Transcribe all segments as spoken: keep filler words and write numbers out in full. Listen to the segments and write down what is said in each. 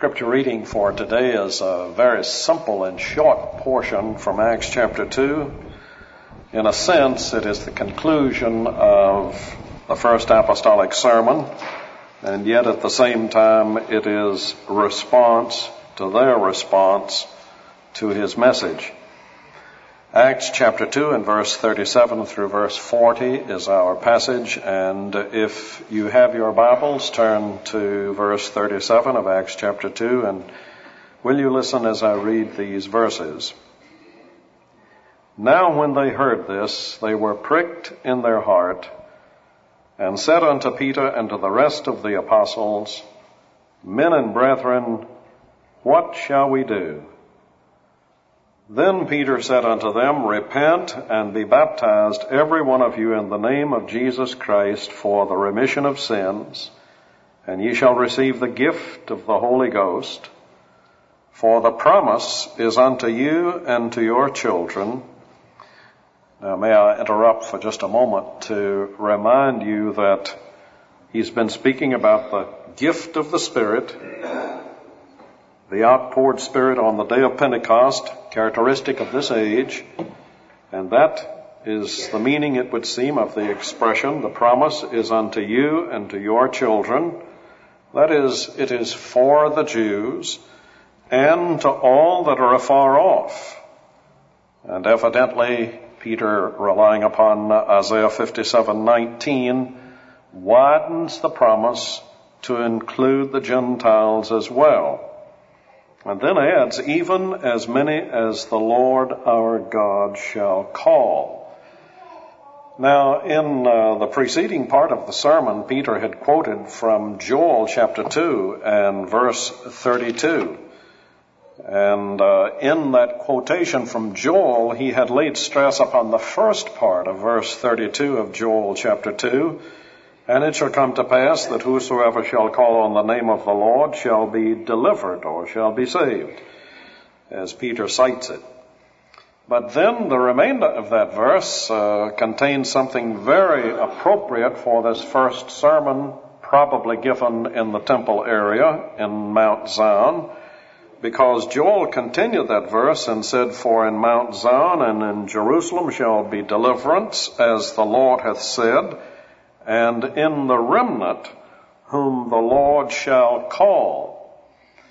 Scripture reading for today is a very simple and short portion from Acts chapter two. In a sense, it is the conclusion of the first apostolic sermon, and yet at the same time it is a response to their response to his message. Acts chapter two and verse thirty-seven through verse forty is our passage, and if you have your Bibles, turn to verse thirty-seven of Acts chapter two, and will you listen as I read these verses? Now when they heard this, they were pricked in their heart, and said unto Peter and to the rest of the apostles, Men and brethren, what shall we do? Then Peter said unto them, Repent and be baptized every one of you in the name of Jesus Christ for the remission of sins, and ye shall receive the gift of the Holy Ghost. For the promise is unto you and to your children. Now may I interrupt for just a moment to remind you that he's been speaking about the gift of the Spirit, the outpoured Spirit on the day of Pentecost, characteristic of this age, and that is the meaning, it would seem, of the expression, the promise is unto you and to your children. That is, it is for the Jews and to all that are afar off. And evidently, Peter, relying upon Isaiah fifty-seven nineteen, widens the promise to include the Gentiles as well. And then adds, even as many as the Lord our God shall call. Now, in uh, the preceding part of the sermon, Peter had quoted from Joel chapter two and verse thirty-two. And uh, in that quotation from Joel, he had laid stress upon the first part of verse thirty-two of Joel chapter two. And it shall come to pass that whosoever shall call on the name of the Lord shall be delivered or shall be saved, as Peter cites it. But then the remainder of that verse uh, contains something very appropriate for this first sermon, probably given in the temple area in Mount Zion, because Joel continued that verse and said, For in Mount Zion and in Jerusalem shall be deliverance, as the Lord hath said, and in the remnant whom the Lord shall call.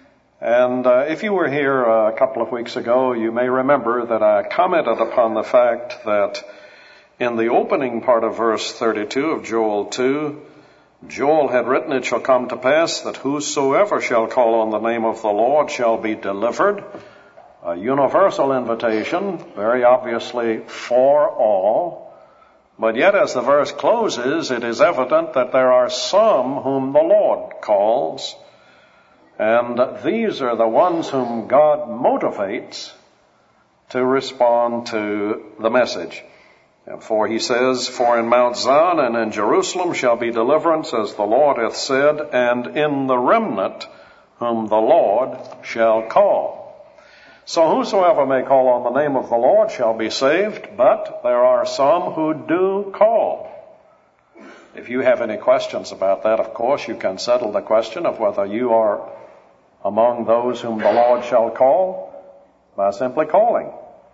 And uh, if you were here a couple of weeks ago, you may remember that I commented upon the fact that in the opening part of verse thirty-two of Joel two, Joel had written, It shall come to pass that whosoever shall call on the name of the Lord shall be delivered. A universal invitation, very obviously for all. But yet, as the verse closes, it is evident that there are some whom the Lord calls, and these are the ones whom God motivates to respond to the message. For he says, For in Mount Zion and in Jerusalem shall be deliverance, as the Lord hath said, and in the remnant whom the Lord shall call. So whosoever may call on the name of the Lord shall be saved, but there are some who do call. If you have any questions about that, of course, you can settle the question of whether you are among those whom the Lord shall call by simply calling.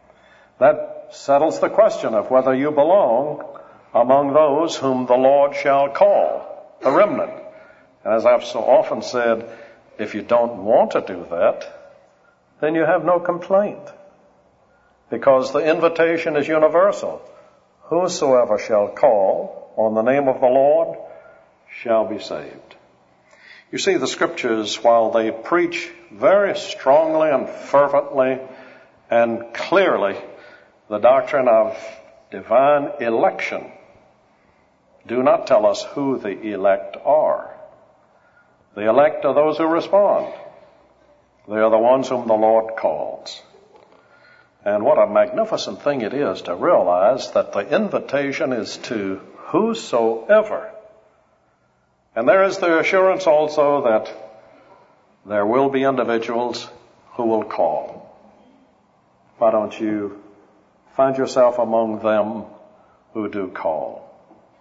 That settles the question of whether you belong among those whom the Lord shall call, the remnant. And as I've so often said, if you don't want to do that, then you have no complaint, because the invitation is universal. Whosoever shall call on the name of the Lord shall be saved. You see, the Scriptures, while they preach very strongly and fervently and clearly the doctrine of divine election, do not tell us who the elect are. The elect are those who respond. They are the ones whom the Lord calls. And what a magnificent thing it is to realize that the invitation is to whosoever. And there is the assurance also that there will be individuals who will call. Why don't you find yourself among them who do call?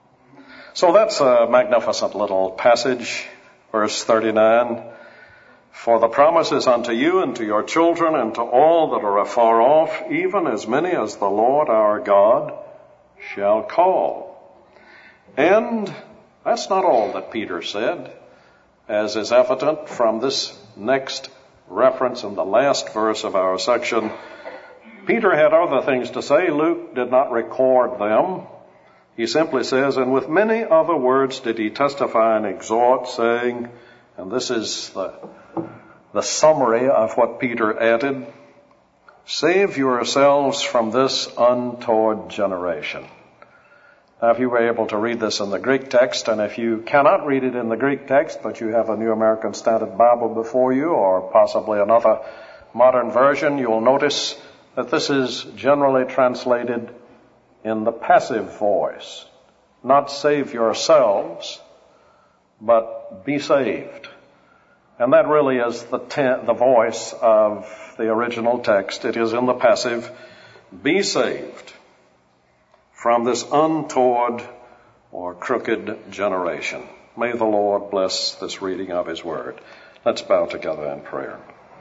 So that's a magnificent little passage, verse thirty-nine. For the promise is unto you and to your children and to all that are afar off, even as many as the Lord our God shall call. And that's not all that Peter said, as is evident from this next reference in the last verse of our section. Peter had other things to say. Luke did not record them. He simply says, and with many other words did he testify and exhort, saying, and this is the, the summary of what Peter added, save yourselves from this untoward generation. Now, if you were able to read this in the Greek text, and if you cannot read it in the Greek text, but you have a New American Standard Bible before you, or possibly another modern version, you'll notice that this is generally translated in the passive voice. Not save yourselves, but be saved. And that really is the, te- the voice of the original text. It is in the passive, be saved from this untoward or crooked generation. May the Lord bless this reading of his word. Let's bow together in prayer.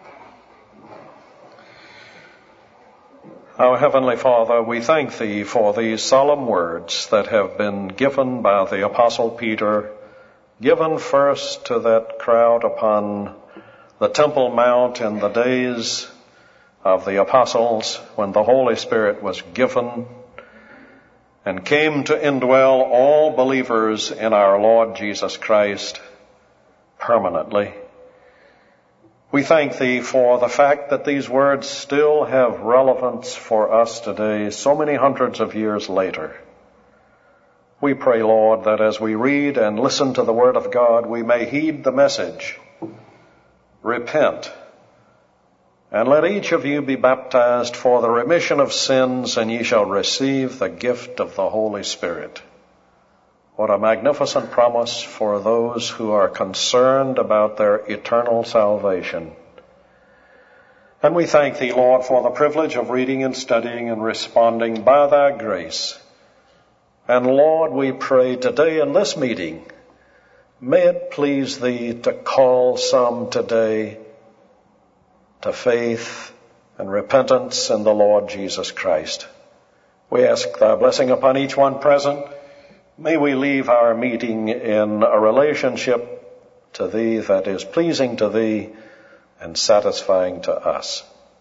Our Heavenly Father, we thank Thee for these solemn words that have been given by the Apostle Peter, given first to that crowd upon the Temple Mount in the days of the apostles when the Holy Spirit was given and came to indwell all believers in our Lord Jesus Christ permanently. We thank Thee for the fact that these words still have relevance for us today, so many hundreds of years later. We pray, Lord, that as we read and listen to the Word of God, we may heed the message. Repent, and let each of you be baptized for the remission of sins, and ye shall receive the gift of the Holy Spirit. What a magnificent promise for those who are concerned about their eternal salvation. And we thank Thee, Lord, for the privilege of reading and studying and responding by Thy grace. And Lord, we pray today in this meeting, may it please Thee to call some today to faith and repentance in the Lord Jesus Christ. We ask Thy blessing upon each one present. May we leave our meeting in a relationship to Thee that is pleasing to Thee and satisfying to us.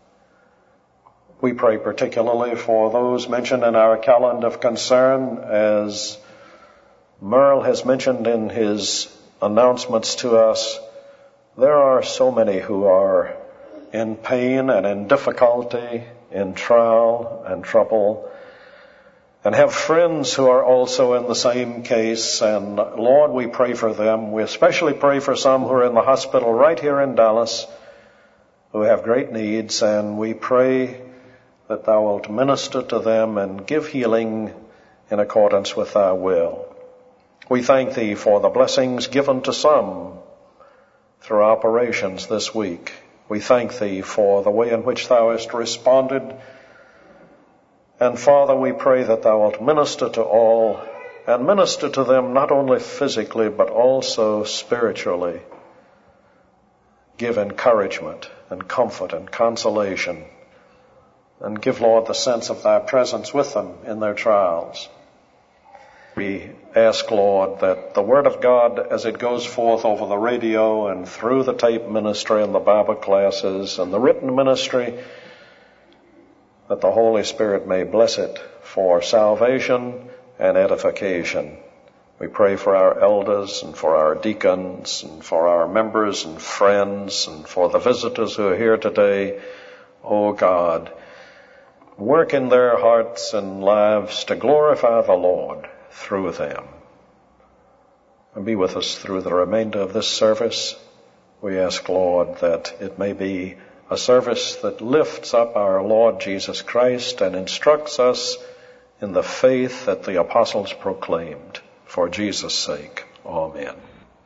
We pray particularly for those mentioned in our calendar of concern, as Merle has mentioned in his announcements to us. There are so many who are in pain and in difficulty, in trial and trouble, and have friends who are also in the same case. And Lord, we pray for them. We especially pray for some who are in the hospital right here in Dallas who have great needs, and we pray that Thou wilt minister to them and give healing in accordance with Thy will. We thank Thee for the blessings given to some through operations this week. We thank Thee for the way in which Thou hast responded. And Father, we pray that Thou wilt minister to all, and minister to them not only physically but also spiritually. Give encouragement and comfort and consolation, and give, Lord, the sense of Thy presence with them in their trials. We ask, Lord, that the Word of God, as it goes forth over the radio and through the tape ministry and the Bible classes and the written ministry, that the Holy Spirit may bless it for salvation and edification. We pray for our elders and for our deacons and for our members and friends and for the visitors who are here today. O God, work in their hearts and lives to glorify the Lord through them. And be with us through the remainder of this service. We ask, Lord, that it may be a service that lifts up our Lord Jesus Christ and instructs us in the faith that the apostles proclaimed. For Jesus' sake, amen.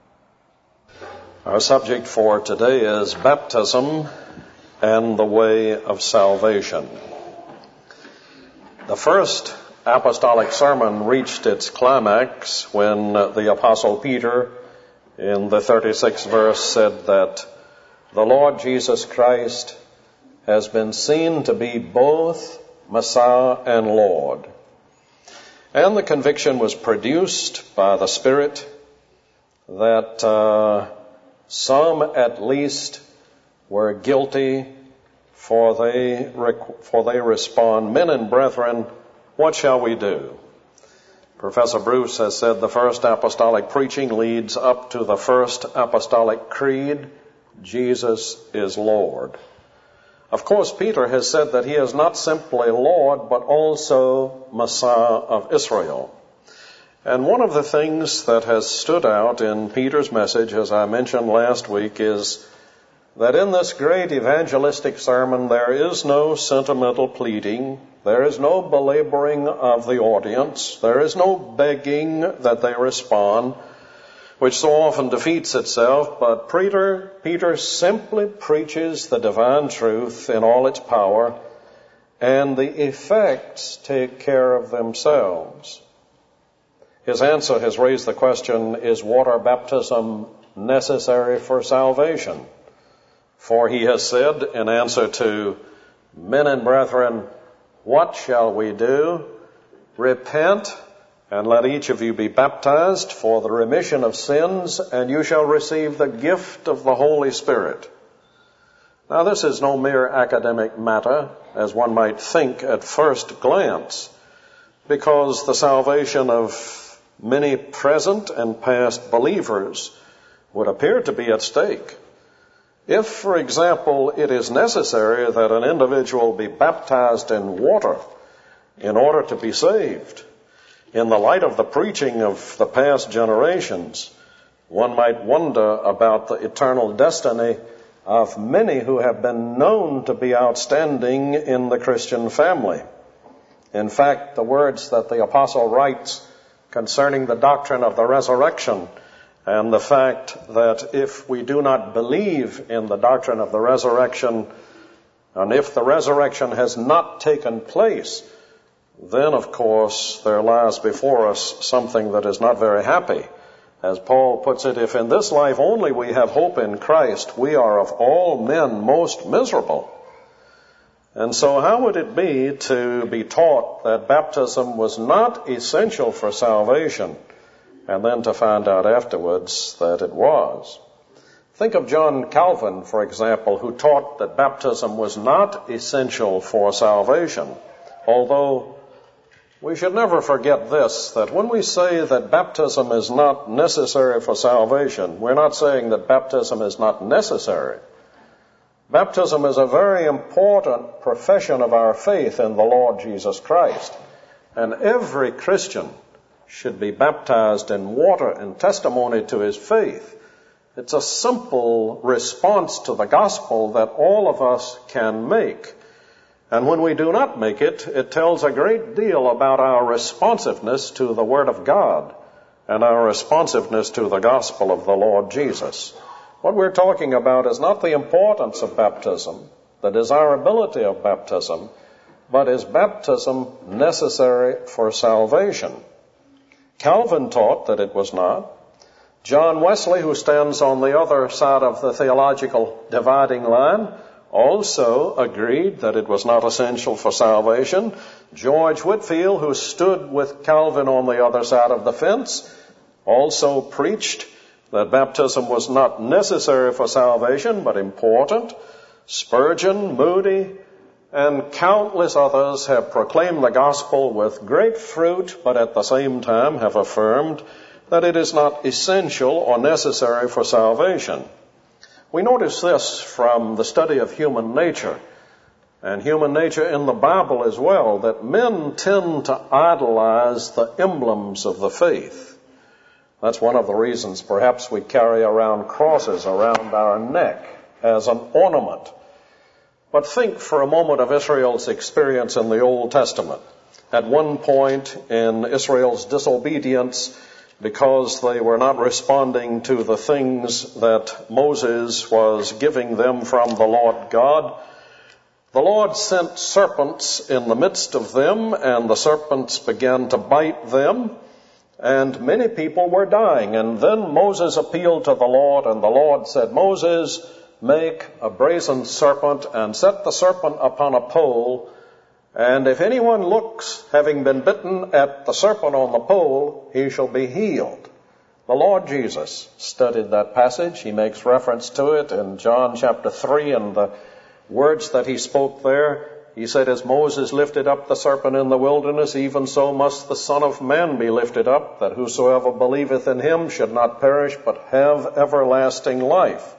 Our subject for today is baptism and the way of salvation. The first apostolic sermon reached its climax when the Apostle Peter, in the thirty-sixth verse, said that the Lord Jesus Christ has been seen to be both Messiah and Lord. And the conviction was produced by the Spirit that uh, some at least were guilty, for they, for they respond, "Men and brethren, what shall we do?" Professor Bruce has said the first apostolic preaching leads up to the first apostolic creed: Jesus is Lord. Of course, Peter has said that he is not simply Lord, but also Messiah of Israel. And one of the things that has stood out in Peter's message, as I mentioned last week, is that in this great evangelistic sermon there is no sentimental pleading, there is no belaboring of the audience, there is no begging that they respond, which so often defeats itself, but Peter, Peter simply preaches the divine truth in all its power, and the effects take care of themselves. His answer has raised the question, is water baptism necessary for salvation? For he has said in answer to, "Men and brethren, what shall we do? Repent, and let each of you be baptized for the remission of sins, and you shall receive the gift of the Holy Spirit." Now, this is no mere academic matter, as one might think at first glance, because the salvation of many present and past believers would appear to be at stake. If, for example, it is necessary that an individual be baptized in water in order to be saved, in the light of the preaching of the past generations, one might wonder about the eternal destiny of many who have been known to be outstanding in the Christian family. In fact, the words that the apostle writes concerning the doctrine of the resurrection and the fact that if we do not believe in the doctrine of the resurrection, and if the resurrection has not taken place, then, of course, there lies before us something that is not very happy. As Paul puts it, if in this life only we have hope in Christ, we are of all men most miserable. And so how would it be to be taught that baptism was not essential for salvation, and then to find out afterwards that it was? Think of John Calvin, for example, who taught that baptism was not essential for salvation, although we should never forget this, that when we say that baptism is not necessary for salvation, we're not saying that baptism is not necessary. Baptism is a very important profession of our faith in the Lord Jesus Christ, and every Christian should be baptized in water in testimony to his faith. It's a simple response to the gospel that all of us can make. And when we do not make it, it tells a great deal about our responsiveness to the Word of God and our responsiveness to the gospel of the Lord Jesus. What we're talking about is not the importance of baptism, the desirability of baptism, but is baptism necessary for salvation? Calvin taught that it was not. John Wesley, who stands on the other side of the theological dividing line, also agreed that it was not essential for salvation. George Whitefield, who stood with Calvin on the other side of the fence, also preached that baptism was not necessary for salvation, but important. Spurgeon, Moody, and countless others have proclaimed the gospel with great fruit, but at the same time have affirmed that it is not essential or necessary for salvation. We notice this from the study of human nature, and human nature in the Bible as well, that men tend to idolize the emblems of the faith. That's one of the reasons perhaps we carry around crosses around our neck as an ornament. But think for a moment of Israel's experience in the Old Testament. At one point in Israel's disobedience, because they were not responding to the things that Moses was giving them from the Lord God, the Lord sent serpents in the midst of them, and the serpents began to bite them, and many people were dying. And then Moses appealed to the Lord, and the Lord said, "Moses, make a brazen serpent and set the serpent upon a pole, and if anyone looks, having been bitten, at the serpent on the pole, he shall be healed. The Lord Jesus studied that passage. He makes reference to it in John chapter three, and the words that he spoke there. He said, as Moses lifted up the serpent in the wilderness, even so must the Son of Man be lifted up, that whosoever believeth in him should not perish, but have everlasting life.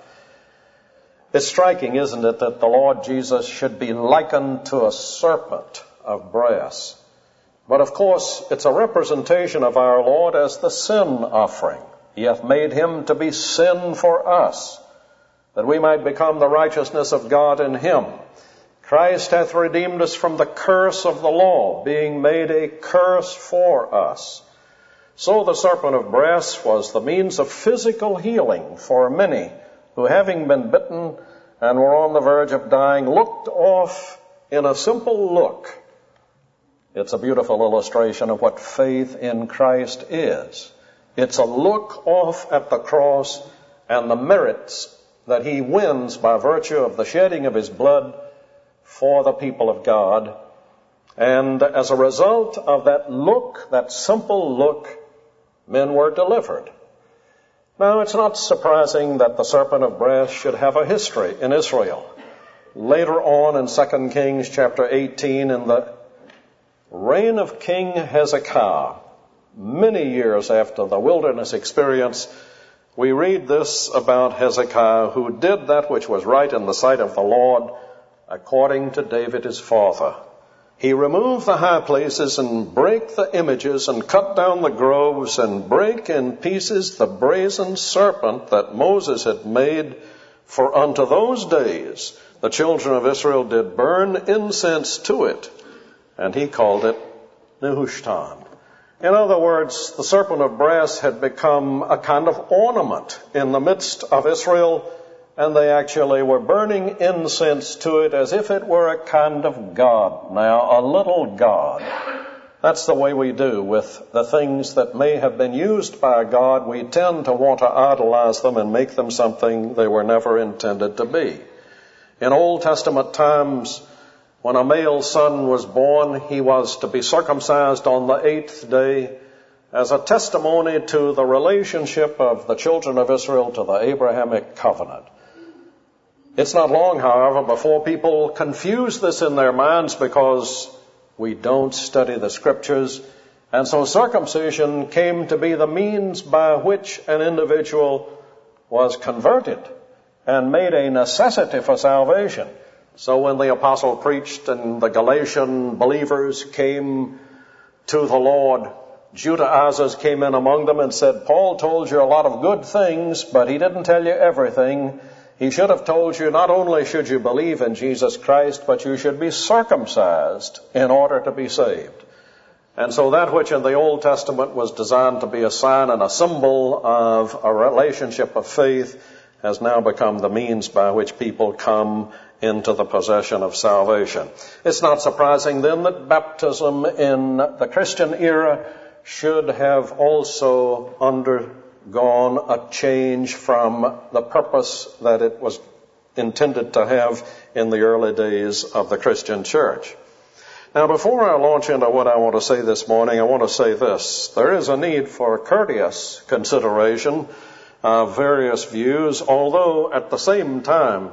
It's striking, isn't it, that the Lord Jesus should be likened to a serpent of brass. But of course, it's a representation of our Lord as the sin offering. He hath made him to be sin for us, that we might become the righteousness of God in him. Christ hath redeemed us from the curse of the law, being made a curse for us. So the serpent of brass was the means of physical healing for many who, having been bitten and were on the verge of dying, looked off in a simple look. It's a beautiful illustration of what faith in Christ is. It's a look off at the cross and the merits that he wins by virtue of the shedding of his blood for the people of God. And as a result of that look, that simple look, men were delivered. Now, it's not surprising that the serpent of brass should have a history in Israel. Later on in Second Kings chapter eighteen, in the reign of King Hezekiah, many years after the wilderness experience, we read this about Hezekiah, who did that which was right in the sight of the Lord, according to David his father. He removed the high places and brake the images and cut down the groves and brake in pieces the brazen serpent that Moses had made. For unto those days the children of Israel did burn incense to it, and he called it Nehushtan. In other words, the serpent of brass had become a kind of ornament in the midst of Israel, and they actually were burning incense to it as if it were a kind of god. Now, a little god. That's the way we do with the things that may have been used by God. We tend to want to idolize them and make them something they were never intended to be. In Old Testament times, when a male son was born, he was to be circumcised on the eighth day as a testimony to the relationship of the children of Israel to the Abrahamic covenant. It's not long, however, before people confuse this in their minds because we don't study the Scriptures. And so circumcision came to be the means by which an individual was converted and made a necessity for salvation. So when the apostle preached and the Galatian believers came to the Lord, Judaizers came in among them and said, Paul told you a lot of good things, but he didn't tell you everything. He should have told you not only should you believe in Jesus Christ, but you should be circumcised in order to be saved. And so that which in the Old Testament was designed to be a sign and a symbol of a relationship of faith has now become the means by which people come into the possession of salvation. It's not surprising then that baptism in the Christian era should have also undergone a change from the purpose that it was intended to have in the early days of the Christian church. Now, before I launch into what I want to say this morning, I want to say this. There is a need for courteous consideration of various views, although at the same time,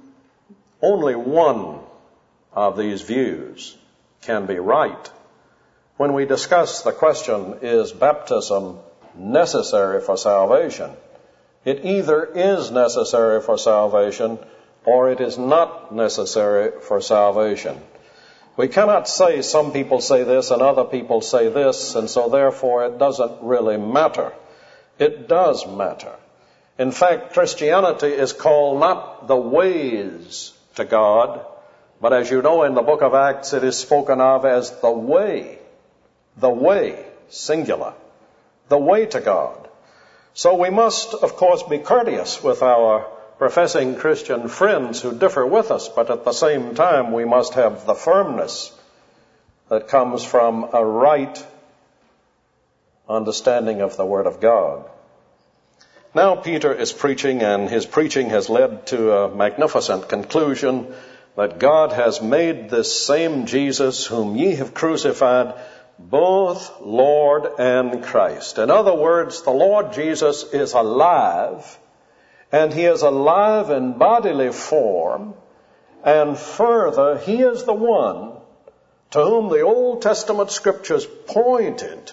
only one of these views can be right. When we discuss the question, is baptism necessary for salvation? It either is necessary for salvation or it is not necessary for salvation. We cannot say some people say this and other people say this, and so therefore it doesn't really matter. It does matter. In fact, Christianity is called not the ways to God, but as you know in the book of Acts, it is spoken of as the way. The way, singular. The way to God. So we must, of course, be courteous with our professing Christian friends who differ with us, but at the same time we must have the firmness that comes from a right understanding of the Word of God. Now Peter is preaching, and his preaching has led to a magnificent conclusion that God has made this same Jesus whom ye have crucified both Lord and Christ. In other words, the Lord Jesus is alive, and he is alive in bodily form, and further, he is the one to whom the Old Testament scriptures pointed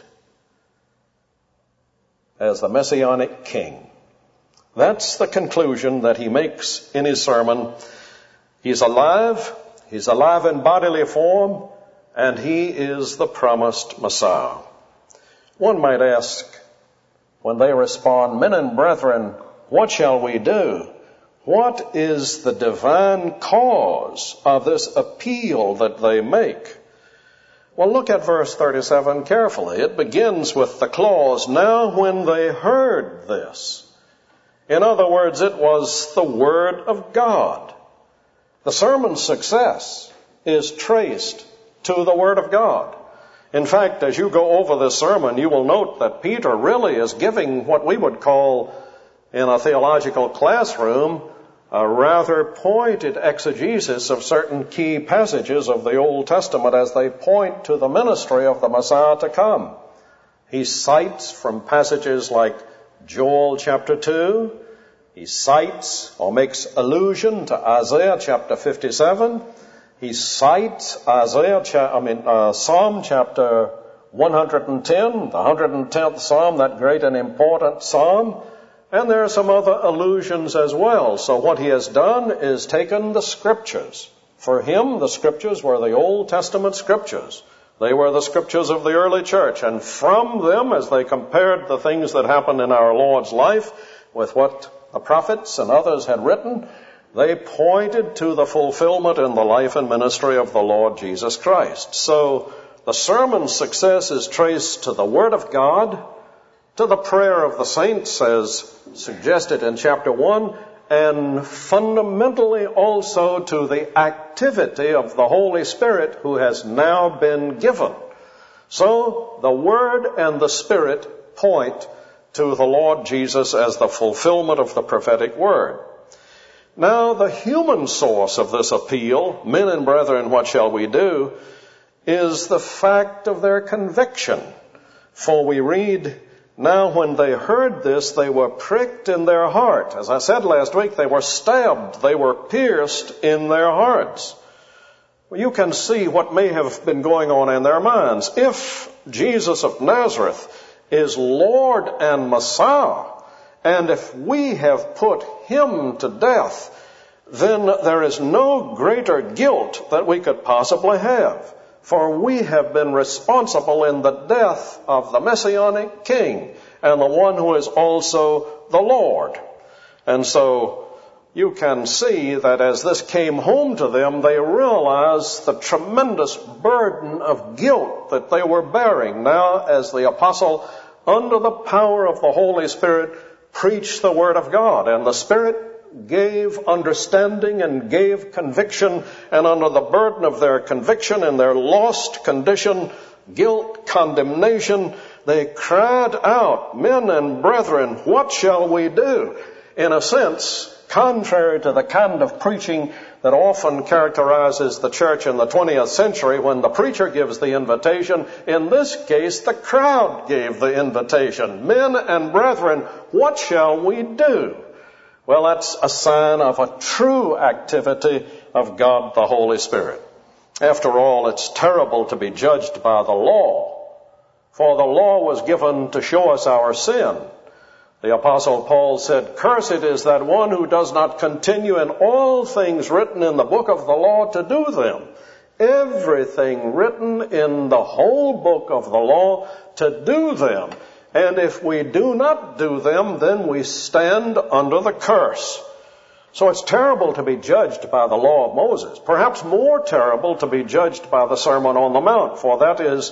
as the Messianic King. That's the conclusion that he makes in his sermon. He's alive, he's alive in bodily form, and he is the promised Messiah. One might ask, when they respond, "Men and brethren, what shall we do?" What is the divine cause of this appeal that they make? Well, look at verse thirty-seven carefully. It begins with the clause, "Now when they heard this." In other words, it was the Word of God. The sermon's success is traced to the Word of God. In fact, as you go over this sermon, you will note that Peter really is giving what we would call, in a theological classroom, a rather pointed exegesis of certain key passages of the Old Testament as they point to the ministry of the Messiah to come. He cites from passages like Joel chapter two. He cites or makes allusion to Isaiah chapter fifty-seven. He cites Isaiah, I mean uh, Psalm chapter one hundred ten, the one hundred tenth Psalm, that great and important Psalm. And there are some other allusions as well. So what he has done is taken the scriptures. For him, the scriptures were the Old Testament scriptures. They were the scriptures of the early church. And from them, as they compared the things that happened in our Lord's life with what the prophets and others had written, they pointed to the fulfillment in the life and ministry of the Lord Jesus Christ. So the sermon's success is traced to the Word of God, to the prayer of the saints as suggested in chapter one, and fundamentally also to the activity of the Holy Spirit who has now been given. So the Word and the Spirit point to the Lord Jesus as the fulfillment of the prophetic word. Now the human source of this appeal, "Men and brethren, what shall we do?" is the fact of their conviction. For we read, "Now when they heard this, they were pricked in their heart." As I said last week, they were stabbed, they were pierced in their hearts. Well, you can see what may have been going on in their minds. If Jesus of Nazareth is Lord and Messiah, and if we have put him to death, then there is no greater guilt that we could possibly have. For we have been responsible in the death of the Messianic King and the one who is also the Lord. And so you can see that as this came home to them, they realized the tremendous burden of guilt that they were bearing. Now, as the apostle, under the power of the Holy Spirit, preached the Word of God, and the Spirit gave understanding and gave conviction, and under the burden of their conviction and their lost condition, guilt, condemnation, they cried out, "Men and brethren, what shall we do?" In a sense, contrary to the kind of preaching that often characterizes the church in the twentieth century when the preacher gives the invitation, in this case, the crowd gave the invitation. "Men and brethren, what shall we do?" Well, that's a sign of a true activity of God the Holy Spirit. After all, it's terrible to be judged by the law, for the law was given to show us our sin. The Apostle Paul said, "Cursed is that one who does not continue in all things written in the book of the law to do them." Everything written in the whole book of the law to do them. And if we do not do them, then we stand under the curse. So it's terrible to be judged by the law of Moses. Perhaps more terrible to be judged by the Sermon on the Mount, for that is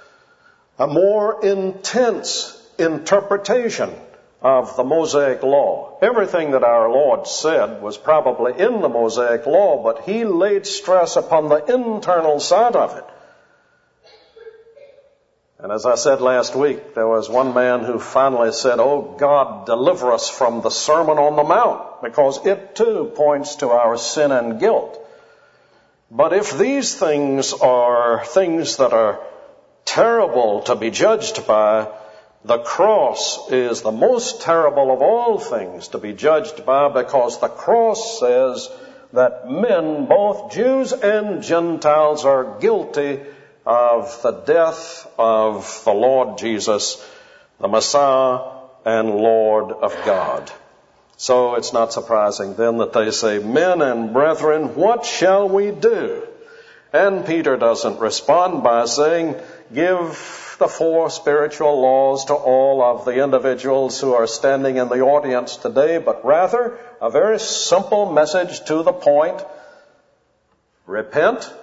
a more intense interpretation of the Mosaic law. Everything that our Lord said was probably in the Mosaic law, but he laid stress upon the internal side of it. And as I said last week, there was one man who finally said, "Oh God, deliver us from the Sermon on the Mount," because it too points to our sin and guilt. But if these things are things that are terrible to be judged by, the cross is the most terrible of all things to be judged by, because the cross says that men, both Jews and Gentiles, are guilty of the death of the Lord Jesus, the Messiah and Lord of God. So it's not surprising then that they say, "Men and brethren, what shall we do?" And Peter doesn't respond by saying, "Give the four spiritual laws to all of the individuals who are standing in the audience today," but rather a very simple message to the point: repent,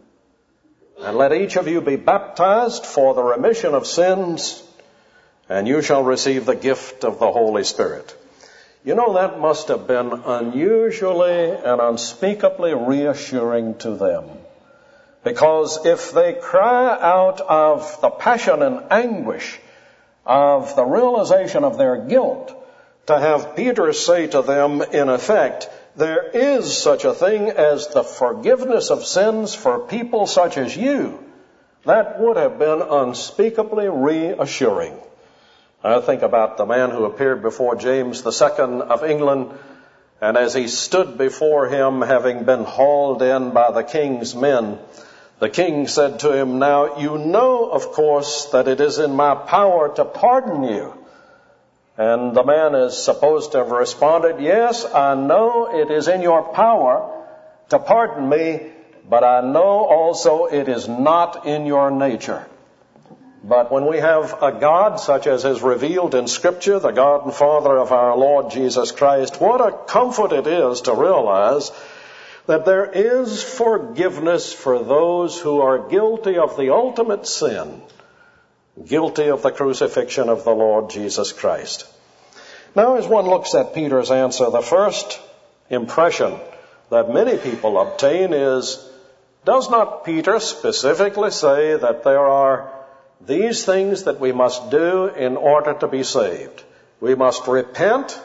and let each of you be baptized for the remission of sins, and you shall receive the gift of the Holy Spirit. You know, that must have been unusually and unspeakably reassuring to them. Because if they cry out of the passion and anguish of the realization of their guilt, to have Peter say to them, in effect, there is such a thing as the forgiveness of sins for people such as you, that would have been unspeakably reassuring. I think about the man who appeared before James the Second of England, and as he stood before him, having been hauled in by the king's men, the king said to him, "Now you know, of course, that it is in my power to pardon you." And the man is supposed to have responded, "Yes, I know it is in your power to pardon me, but I know also it is not in your nature." But when we have a God such as is revealed in Scripture, the God and Father of our Lord Jesus Christ, what a comfort it is to realize that there is forgiveness for those who are guilty of the ultimate sin, guilty of the crucifixion of the Lord Jesus Christ. Now, as one looks at Peter's answer, the first impression that many people obtain is, does not Peter specifically say that there are these things that we must do in order to be saved? We must repent,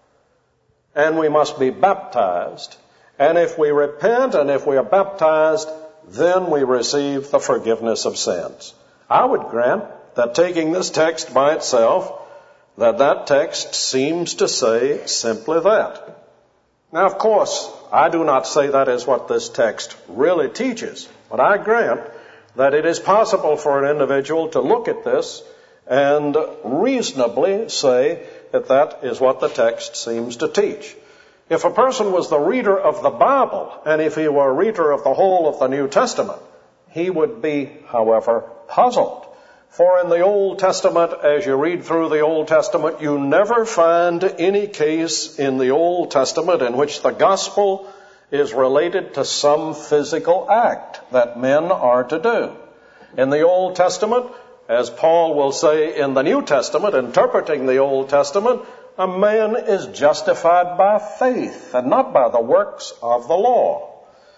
and we must be baptized. And if we repent and if we are baptized, then we receive the forgiveness of sins. I would grant that taking this text by itself, that that text seems to say simply that. Now, of course, I do not say that is what this text really teaches, but I grant that it is possible for an individual to look at this and reasonably say that that is what the text seems to teach. If a person was the reader of the Bible, and if he were a reader of the whole of the New Testament, he would be, however, puzzled. For in the Old Testament, as you read through the Old Testament, you never find any case in the Old Testament in which the gospel is related to some physical act that men are to do. In the Old Testament, as Paul will say in the New Testament, interpreting the Old Testament, a man is justified by faith and not by the works of the law.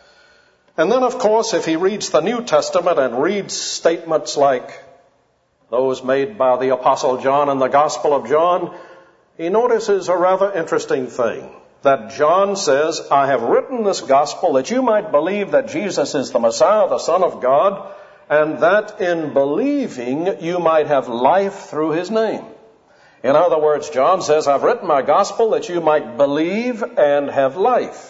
And then, of course, if he reads the New Testament and reads statements like those made by the Apostle John in the Gospel of John, he notices a rather interesting thing. That John says, "I have written this gospel that you might believe that Jesus is the Messiah, the Son of God, and that in believing you might have life through his name." In other words, John says, "I've written my gospel that you might believe and have life."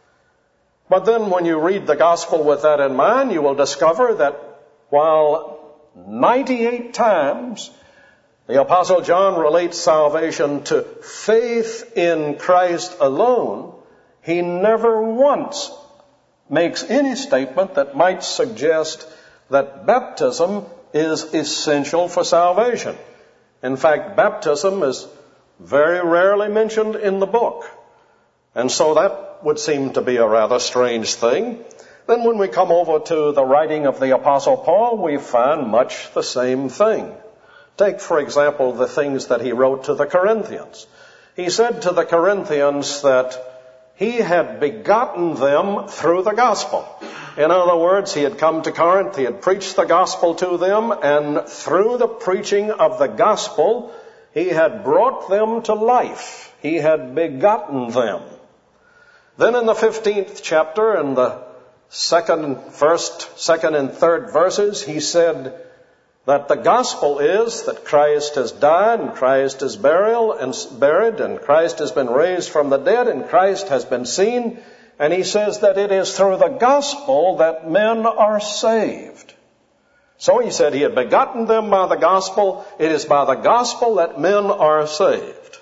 But then when you read the gospel with that in mind, you will discover that while ninety-eight times the Apostle John relates salvation to faith in Christ alone, he never once makes any statement that might suggest that baptism is essential for salvation. In fact, baptism is very rarely mentioned in the book. And so that would seem to be a rather strange thing. Then when we come over to the writing of the Apostle Paul, we find much the same thing. Take, for example, the things that he wrote to the Corinthians. He said to the Corinthians that he had begotten them through the gospel. In other words, he had come to Corinth, he had preached the gospel to them, and through the preaching of the gospel, he had brought them to life. He had begotten them. Then in the fifteenth chapter, in the second, first, second, and third verses, he said that the gospel is that Christ has died, and Christ is burial and buried, and Christ has been raised from the dead, and Christ has been seen. And he says that it is through the gospel that men are saved. So he said he had begotten them by the gospel. It is by the gospel that men are saved.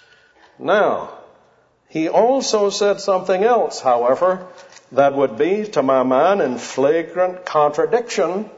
Now, he also said something else, however, that would be, to my mind, in flagrant contradiction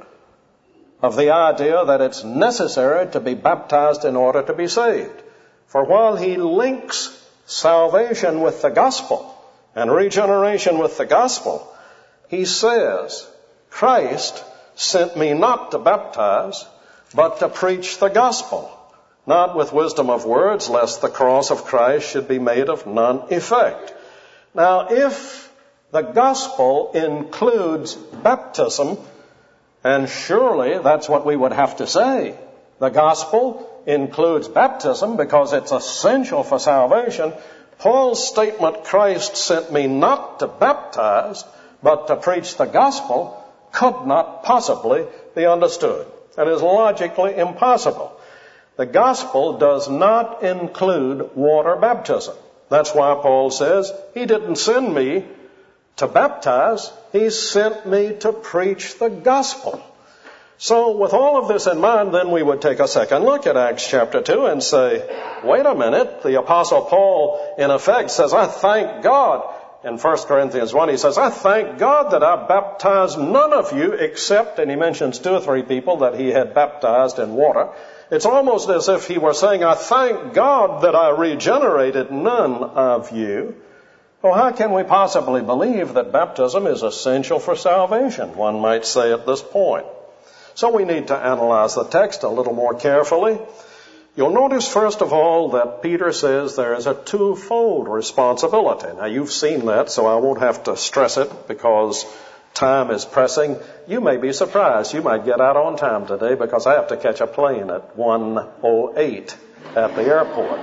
of the idea that it's necessary to be baptized in order to be saved. For while he links salvation with the gospel and regeneration with the gospel, he says, Christ sent me not to baptize, but to preach the gospel, not with wisdom of words, lest the cross of Christ should be made of none effect. Now, if the gospel includes baptism, and surely that's what we would have to say, the gospel includes baptism because it's essential for salvation, Paul's statement, Christ sent me not to baptize, but to preach the gospel, could not possibly be understood. It is logically impossible. The gospel does not include water baptism. That's why Paul says, he didn't send me to baptize, he sent me to preach the gospel. So with all of this in mind, then we would take a second look at Acts chapter two and say, wait a minute, the Apostle Paul in effect says, I thank God. In First Corinthians one, he says, I thank God that I baptized none of you except, and he mentions two or three people that he had baptized in water. It's almost as if he were saying, I thank God that I regenerated none of you. Well, how can we possibly believe that baptism is essential for salvation, one might say at this point? So we need to analyze the text a little more carefully. You'll notice, first of all, that Peter says there is a twofold responsibility. Now, you've seen that, so I won't have to stress it because time is pressing. You may be surprised. You might get out on time today because I have to catch a plane at one oh eight at the airport.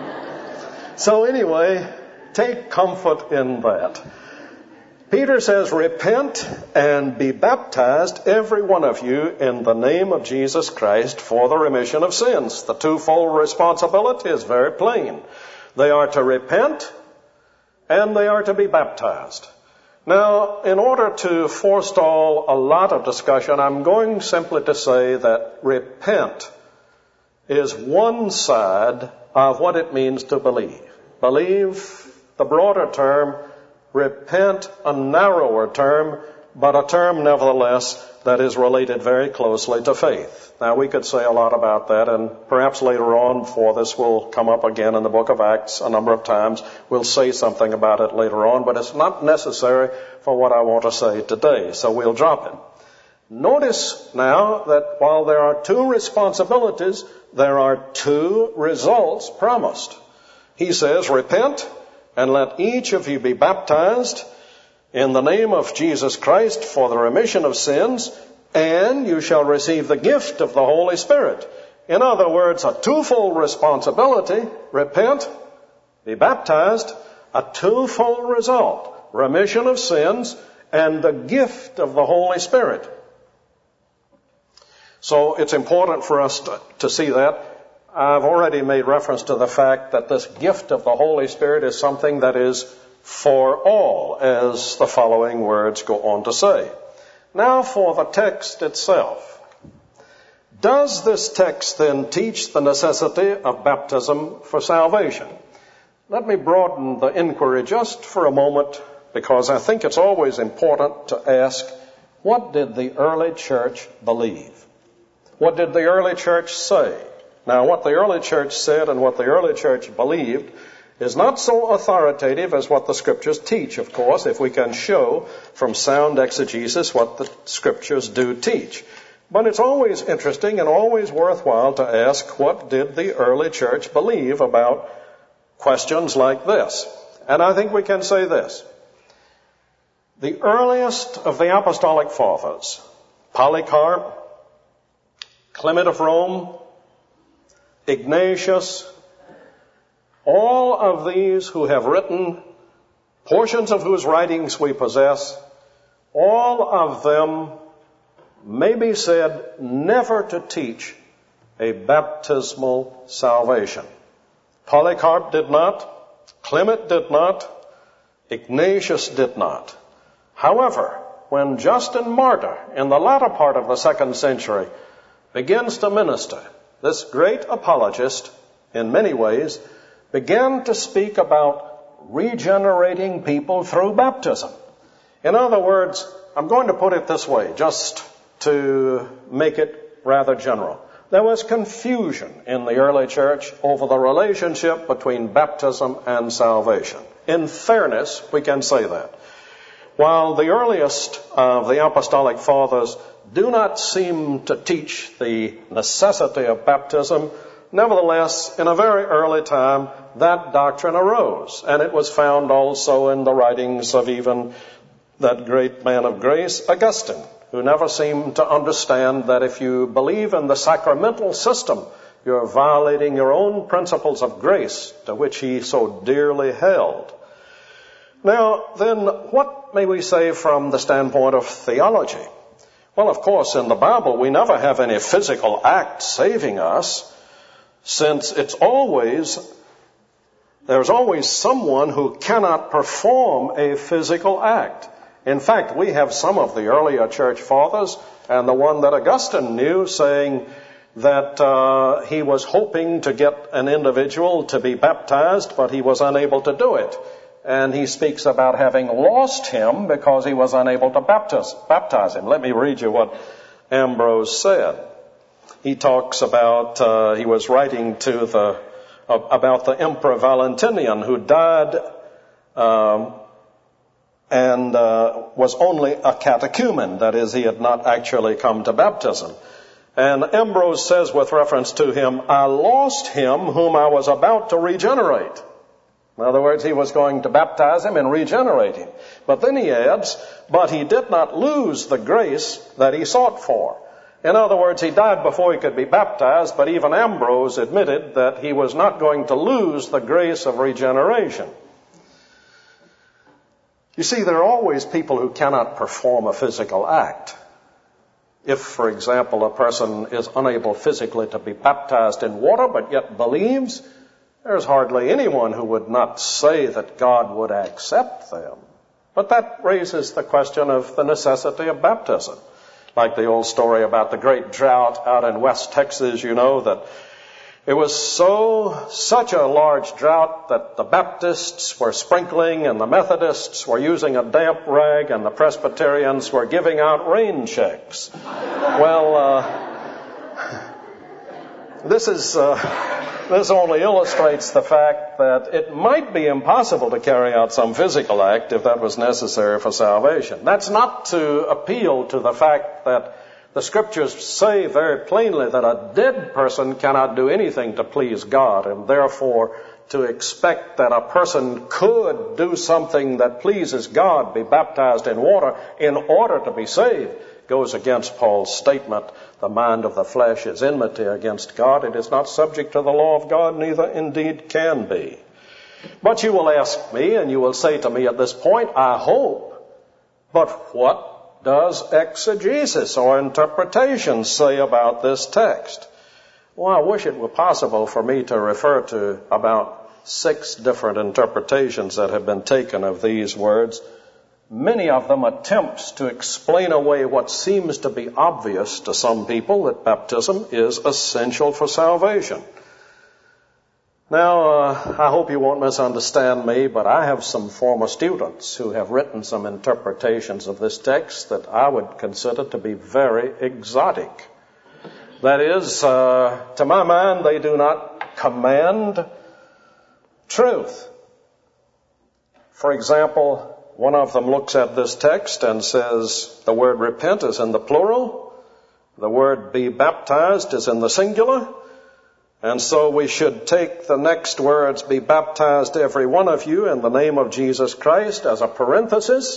So anyway, take comfort in that. Peter says, repent and be baptized, every one of you, in the name of Jesus Christ for the remission of sins. The twofold responsibility is very plain. They are to repent and they are to be baptized. Now, in order to forestall a lot of discussion, I'm going simply to say that repent is one side of what it means to believe. Believe, the broader term, repent, a narrower term, but a term nevertheless that is related very closely to faith. Now, we could say a lot about that, and perhaps later on, for this will come up again in the book of Acts a number of times. We'll say something about it later on, but it's not necessary for what I want to say today, so we'll drop it. Notice now that while there are two responsibilities, there are two results promised. He says, repent, and let each of you be baptized in the name of Jesus Christ for the remission of sins, and you shall receive the gift of the Holy Spirit. In other words, a twofold responsibility, repent, be baptized, a twofold result, remission of sins, and the gift of the Holy Spirit. So it's important for us to, to see that. I've already made reference to the fact that this gift of the Holy Spirit is something that is for all, as the following words go on to say. Now for the text itself. Does this text then teach the necessity of baptism for salvation? Let me broaden the inquiry just for a moment, because I think it's always important to ask, what did the early church believe? What did the early church say? Now, what the early church said and what the early church believed is not so authoritative as what the Scriptures teach, of course, if we can show from sound exegesis what the Scriptures do teach. But it's always interesting and always worthwhile to ask, what did the early church believe about questions like this? And I think we can say this. The earliest of the apostolic fathers, Polycarp, Clement of Rome, Ignatius, all of these who have written, portions of whose writings we possess, all of them may be said never to teach a baptismal salvation. Polycarp did not, Clement did not, Ignatius did not. However, when Justin Martyr, in the latter part of the second century, begins to minister, this great apologist, in many ways, began to speak about regenerating people through baptism. In other words, I'm going to put it this way, just to make it rather general. There was confusion in the early church over the relationship between baptism and salvation. In fairness, we can say that. While the earliest of the apostolic fathers do not seem to teach the necessity of baptism, nevertheless, in a very early time, that doctrine arose, and it was found also in the writings of even that great man of grace, Augustine, who never seemed to understand that if you believe in the sacramental system, you're violating your own principles of grace, to which he so dearly held. Now, then, what may we say from the standpoint of theology? Well, of course, in the Bible, we never have any physical act saving us, since it's always, there's always someone who cannot perform a physical act. In fact, we have some of the earlier church fathers, and the one that Augustine knew, saying that uh, he was hoping to get an individual to be baptized, but he was unable to do it. And he speaks about having lost him because he was unable to baptize, baptize him. Let me read you what Ambrose said. He talks about, uh, he was writing to the, uh, about the Emperor Valentinian, who died um, and uh, was only a catechumen. That is, he had not actually come to baptism. And Ambrose says with reference to him, I lost him whom I was about to regenerate. In other words, he was going to baptize him and regenerate him. But then he adds, but he did not lose the grace that he sought for. In other words, he died before he could be baptized, but even Ambrose admitted that he was not going to lose the grace of regeneration. You see, there are always people who cannot perform a physical act. If, for example, a person is unable physically to be baptized in water, but yet believes, there's hardly anyone who would not say that God would accept them. But that raises the question of the necessity of baptism. Like the old story about the great drought out in West Texas, you know, that it was so, such a large drought that the Baptists were sprinkling and the Methodists were using a damp rag and the Presbyterians were giving out rain checks. Well, uh, this is, uh, this only illustrates the fact that it might be impossible to carry out some physical act if that was necessary for salvation. That's not to appeal to the fact that the Scriptures say very plainly that a dead person cannot do anything to please God, and therefore to expect that a person could do something that pleases God, be baptized in water, in order to be saved, goes against Paul's statement, the mind of the flesh is enmity against God. It is not subject to the law of God, neither indeed can be. But you will ask me, and you will say to me at this point, I hope, but what does exegesis or interpretation say about this text? Well, I wish it were possible for me to refer to about six different interpretations that have been taken of these words. Many of them attempts to explain away what seems to be obvious to some people, that baptism is essential for salvation. Now, uh, I hope you won't misunderstand me, but I have some former students who have written some interpretations of this text that I would consider to be very exotic. That is, uh, to my mind, they do not command truth. For example, one of them looks at this text and says the word repent is in the plural, the word be baptized is in the singular, and so we should take the next words, be baptized every one of you in the name of Jesus Christ, as a parenthesis,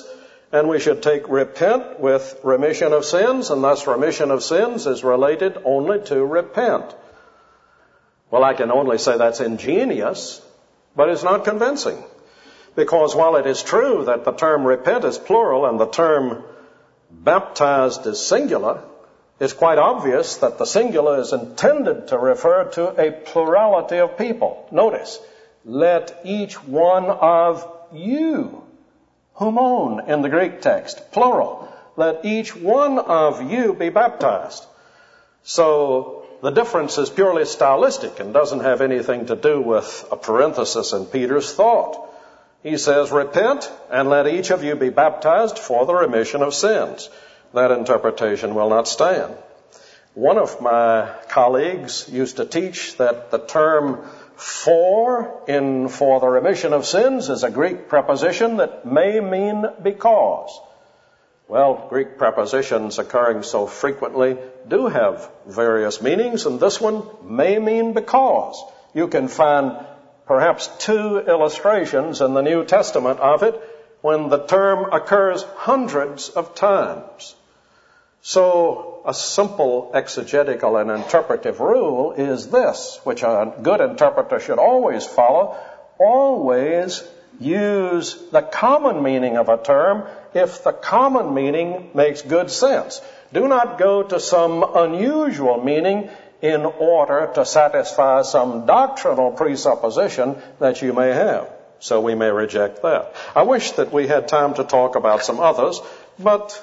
And we should take repent with remission of sins, and thus remission of sins is related only to repent. Well, I can only say that's ingenious, but it's not convincing. Because while it is true that the term repent is plural and the term baptized is singular, it's quite obvious that the singular is intended to refer to a plurality of people. Notice, let each one of you, humon in the Greek text, plural, let each one of you be baptized. So the difference is purely stylistic and doesn't have anything to do with a parenthesis in Peter's thought. He says, repent and let each of you be baptized for the remission of sins. That interpretation will not stand. One of my colleagues used to teach that the term for in for the remission of sins is a Greek preposition that may mean because. Well, Greek prepositions occurring so frequently do have various meanings, and this one may mean because. You can find perhaps two illustrations in the New Testament of it when the term occurs hundreds of times. So a simple exegetical and interpretive rule is this, which a good interpreter should always follow: always use the common meaning of a term if the common meaning makes good sense. Do not go to some unusual meaning in order to satisfy some doctrinal presupposition that you may have. So we may reject that. I wish that we had time to talk about some others, but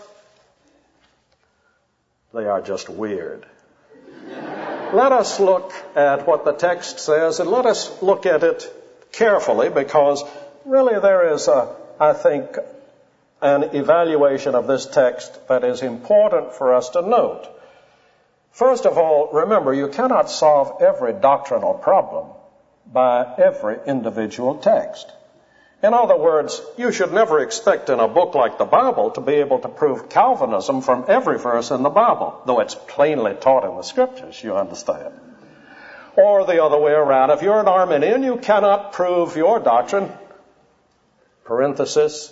they are just weird. Let us look at what the text says, and let us look at it carefully, because really there is, a, I think, an evaluation of this text that is important for us to note. First of all, remember, you cannot solve every doctrinal problem by every individual text. In other words, you should never expect in a book like the Bible to be able to prove Calvinism from every verse in the Bible, though it's plainly taught in the Scriptures, you understand. Or the other way around, if you're an Arminian, you cannot prove your doctrine, parenthesis,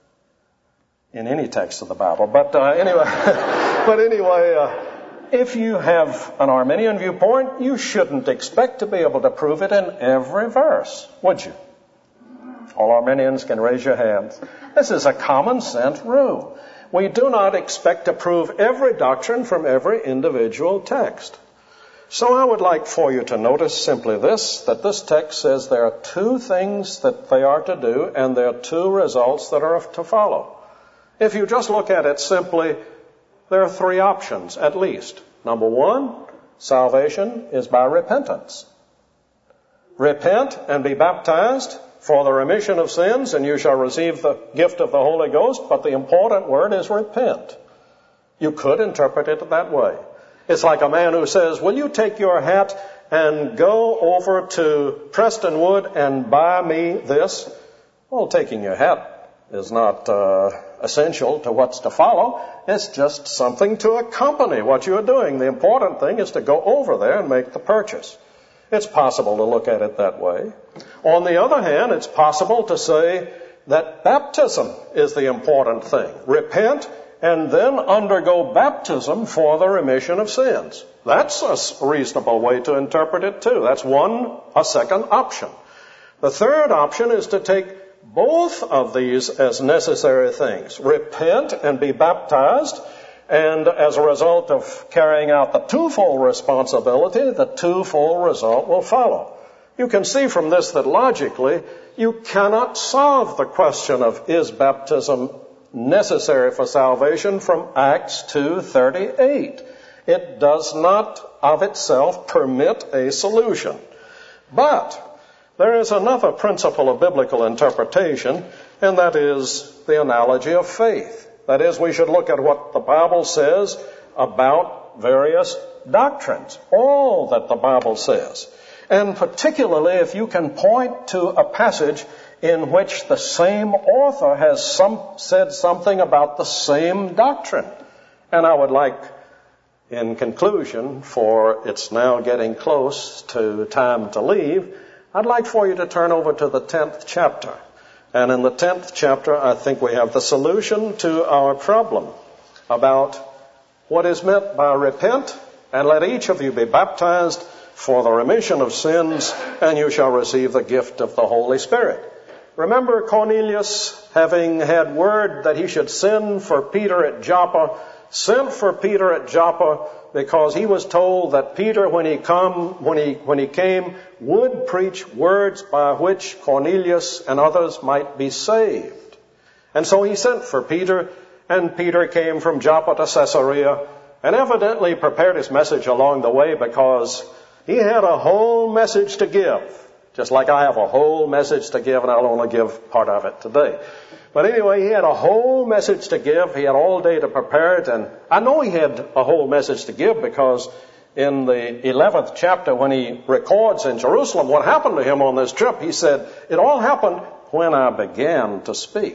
in any text of the Bible. But uh, anyway, but anyway, uh, if you have an Arminian viewpoint, you shouldn't expect to be able to prove it in every verse, would you? All Arminians can raise your hands. This is a common sense rule. We do not expect to prove every doctrine from every individual text. So I would like for you to notice simply this, that this text says there are two things that they are to do, and there are two results that are to follow. If you just look at it simply, there are three options at least. Number one, salvation is by repentance. Repent and be baptized for the remission of sins, and you shall receive the gift of the Holy Ghost, but the important word is repent. You could interpret it that way. It's like a man who says, will you take your hat and go over to Prestonwood and buy me this? Well, taking your hat is not uh, essential to what's to follow. It's just something to accompany what you are doing. The important thing is to go over there and make the purchase. It's possible to look at it that way. On the other hand, it's possible to say that baptism is the important thing. Repent and then undergo baptism for the remission of sins. That's a reasonable way to interpret it too. That's one, a second option. The third option is to take both of these as necessary things. Repent and be baptized, and as a result of carrying out the twofold responsibility, the twofold result will follow. You can see from this that logically you cannot solve the question of is baptism necessary for salvation from Acts two thirty-eight. It does not of itself permit a solution. But there is another principle of biblical interpretation, and that is the analogy of faith. That is, we should look at what the Bible says about various doctrines, all that the Bible says. And particularly if you can point to a passage in which the same author has some, said something about the same doctrine. And I would like, in conclusion, for it's now getting close to time to leave, I'd like for you to turn over to the tenth chapter. And in the tenth chapter, I think we have the solution to our problem about what is meant by repent, and let each of you be baptized for the remission of sins, and you shall receive the gift of the Holy Spirit. Remember Cornelius, having had word that he should send for Peter at Joppa, sent for Peter at Joppa because he was told that Peter, when he come, when he when he came, would preach words by which Cornelius and others might be saved. And so he sent for Peter, and Peter came from Joppa to Caesarea, and evidently prepared his message along the way because he had a whole message to give, just like I have a whole message to give, and I'll only give part of it today. But anyway, he had a whole message to give. He had all day to prepare it, and I know he had a whole message to give because in the eleventh chapter, when he records in Jerusalem what happened to him on this trip, he said, "It all happened when I began to speak."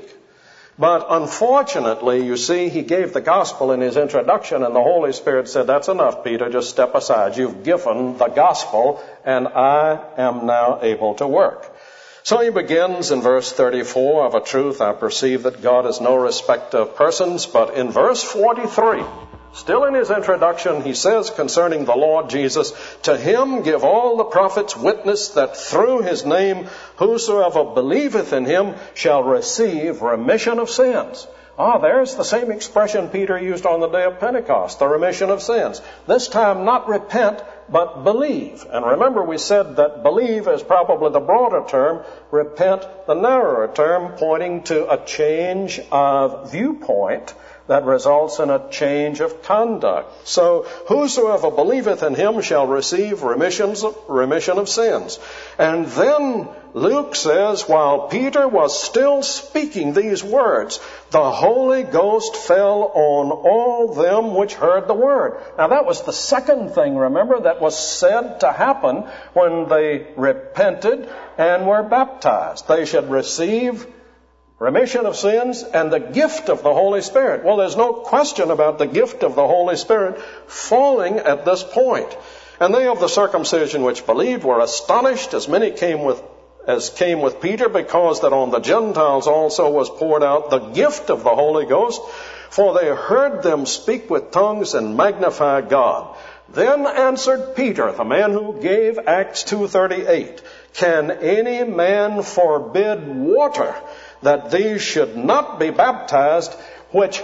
But unfortunately, you see, he gave the gospel in his introduction, and the Holy Spirit said, "That's enough, Peter, just step aside. You've given the gospel, and I am now able to work." So he begins in verse thirty-four, "Of a truth I perceive that God is no respecter of persons." But in verse forty-three, still in his introduction, he says concerning the Lord Jesus, "To him give all the prophets witness that through his name whosoever believeth in him shall receive remission of sins." Ah, there's the same expression Peter used on the day of Pentecost, the remission of sins. This time not repent, but believe. And remember, we said that believe is probably the broader term, repent the narrower term, pointing to a change of viewpoint that results in a change of conduct. So, whosoever believeth in him shall receive remissions, remission of sins. And then Luke says, while Peter was still speaking these words, the Holy Ghost fell on all them which heard the word. Now that was the second thing, remember, that was said to happen when they repented and were baptized. They should receive remission of sins and the gift of the Holy Spirit. Well, there's no question about the gift of the Holy Spirit falling at this point. And they of the circumcision which believed were astonished, as many came with as came with Peter, because that on the Gentiles also was poured out the gift of the Holy Ghost, for they heard them speak with tongues and magnify God. Then answered Peter, the man who gave Acts two thirty-eight, "Can any man forbid water, that these should not be baptized, which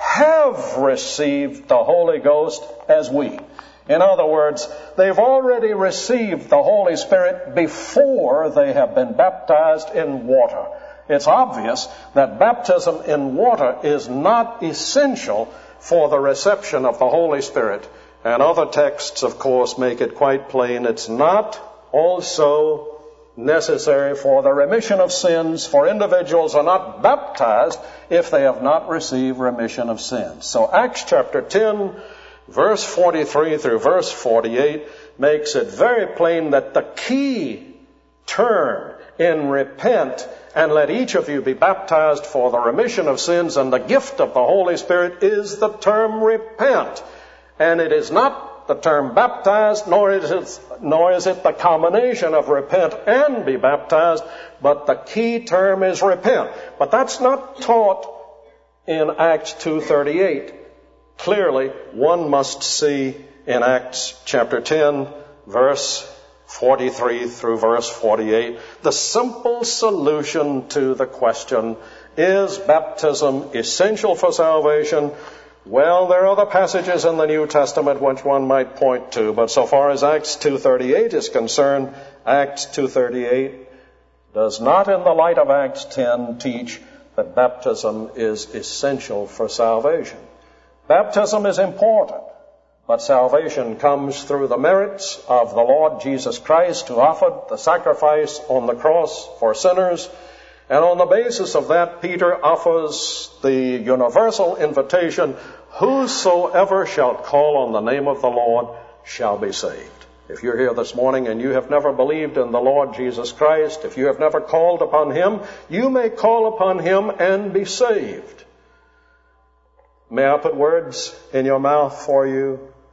have received the Holy Ghost as we?" In other words, they've already received the Holy Spirit before they have been baptized in water. It's obvious that baptism in water is not essential for the reception of the Holy Spirit. And other texts, of course, make it quite plain it's not also necessary for the remission of sins, for individuals are not baptized if they have not received remission of sins. So Acts chapter ten, verse forty-three through verse forty-eight makes it very plain that the key term in repent and let each of you be baptized for the remission of sins and the gift of the Holy Spirit is the term repent. And it is not the term baptized, nor is it, nor is it the combination of repent and be baptized, but the key term is repent. But that's not taught in Acts two thirty-eight. Clearly, one must see in Acts chapter ten, verse forty-three through verse forty-eight, the simple solution to the question, is baptism essential for salvation? Well, there are other passages in the New Testament which one might point to, but so far as Acts two thirty-eight is concerned, Acts two thirty-eight does not, in the light of Acts ten, teach that baptism is essential for salvation. Baptism is important, but salvation comes through the merits of the Lord Jesus Christ, who offered the sacrifice on the cross for sinners. And on the basis of that, Peter offers the universal invitation, whosoever shall call on the name of the Lord shall be saved. If you're here this morning and you have never believed in the Lord Jesus Christ, if you have never called upon him, you may call upon him and be saved. May I put words in your mouth for you?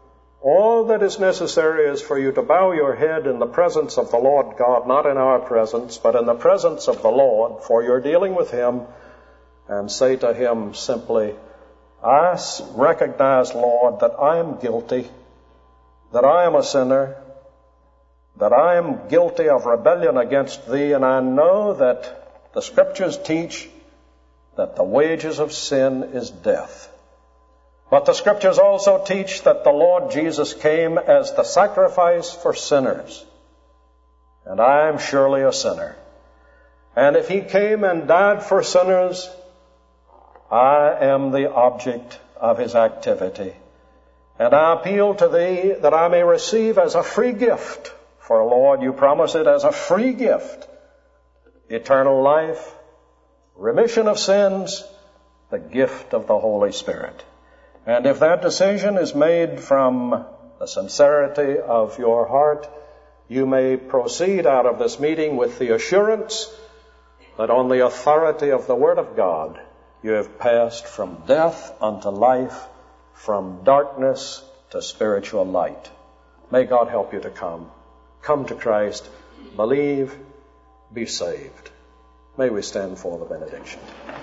All that is necessary is for you to bow your head in the presence of the Lord God, not in our presence, but in the presence of the Lord, for you're dealing with Him, and say to Him simply, I recognize, Lord, that I am guilty, that I am a sinner, that I am guilty of rebellion against Thee, and I know that the Scriptures teach that the wages of sin is death. But the Scriptures also teach that the Lord Jesus came as the sacrifice for sinners. And I am surely a sinner. And if He came and died for sinners, I am the object of His activity. And I appeal to Thee that I may receive as a free gift, for Lord, You promise it as a free gift, eternal life, remission of sins, the gift of the Holy Spirit. And if that decision is made from the sincerity of your heart, you may proceed out of this meeting with the assurance that on the authority of the Word of God, you have passed from death unto life, from darkness to spiritual light. May God help you to come. Come to Christ, believe, be saved. May we stand for the benediction.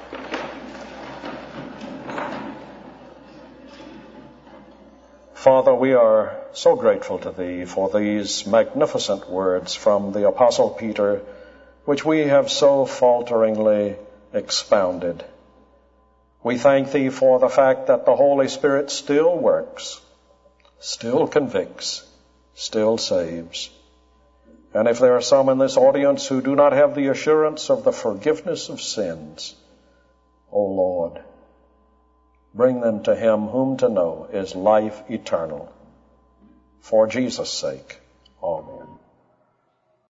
Father, we are so grateful to Thee for these magnificent words from the Apostle Peter, which we have so falteringly expounded. We thank Thee for the fact that the Holy Spirit still works, still convicts, still saves. And if there are some in this audience who do not have the assurance of the forgiveness of sins, O Lord, bring them to Him whom to know is life eternal. For Jesus' sake, amen.